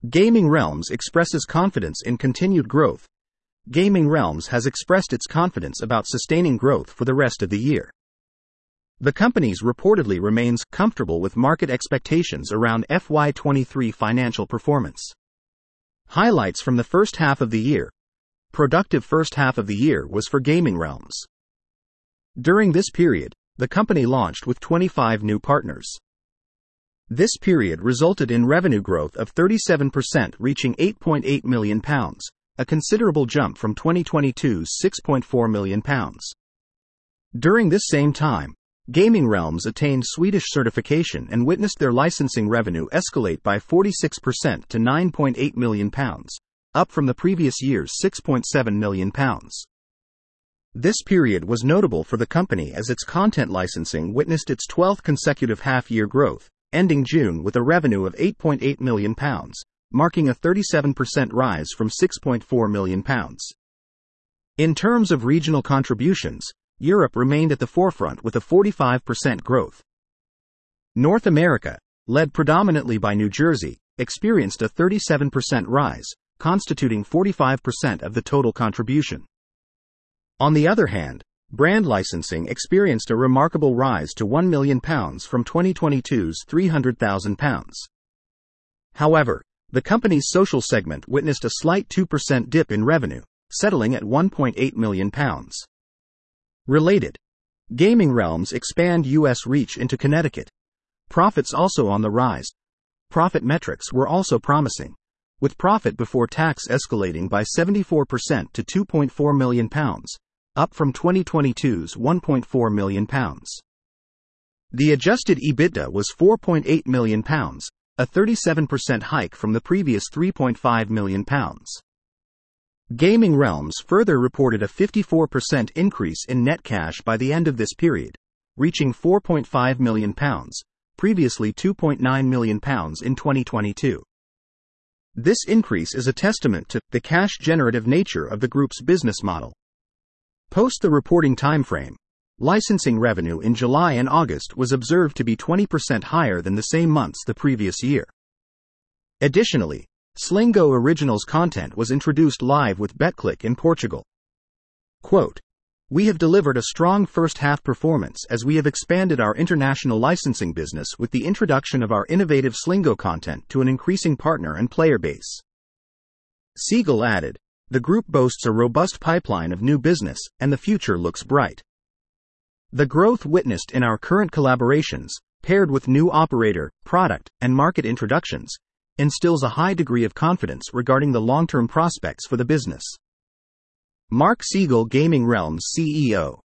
Gaming Realms expresses confidence in continued growth. Gaming Realms has expressed its confidence about sustaining growth for the rest of the year. The company reportedly remains comfortable with market expectations around FY23 financial performance. Highlights from the first half of the year. Productive first half of the year was for Gaming Realms. During this period, the company launched with 25 new partners. This period resulted in revenue growth of 37%, reaching £8.8 million, a considerable jump from 2022's £6.4 million. During this same time, Gaming Realms attained Swedish certification and witnessed their licensing revenue escalate by 46% to £9.8 million, up from the previous year's £6.7 million. This period was notable for the company as its content licensing witnessed its 12th consecutive half-year growth, ending June with a revenue of £8.8 million, marking a 37% rise from £6.4 million. In terms of regional contributions, Europe remained at the forefront with a 45% growth. North America, led predominantly by New Jersey, experienced a 37% rise, constituting 45% of the total contribution. On the other hand, brand licensing experienced a remarkable rise to £1 million from 2022's £300,000. However, the company's social segment witnessed a slight 2% dip in revenue, settling at £1.8 million. Related. Gaming Realms expand U.S. reach into Connecticut. Profits also on the rise. Profit metrics were also promising, with profit before tax escalating by 74% to £2.4 million, up from 2022's £1.4 million. The adjusted EBITDA was £4.8 million, a 37% hike from the previous £3.5 million. Gaming Realms further reported a 54% increase in net cash by the end of this period, reaching £4.5 million, previously £2.9 million in 2022. This increase is a testament to the cash-generative nature of the group's business model. Post the reporting timeframe, licensing revenue in July and August was observed to be 20% higher than the same months the previous year. Additionally, Slingo Originals content was introduced live with BetClick in Portugal. Quote, "We have delivered a strong first-half performance as we have expanded our international licensing business with the introduction of our innovative Slingo content to an increasing partner and player base." Siegel added, "The group boasts a robust pipeline of new business, and the future looks bright. The growth witnessed in our current collaborations, paired with new operator, product, and market introductions, instills a high degree of confidence regarding the long-term prospects for the business." Mark Siegel, Gaming Realms CEO.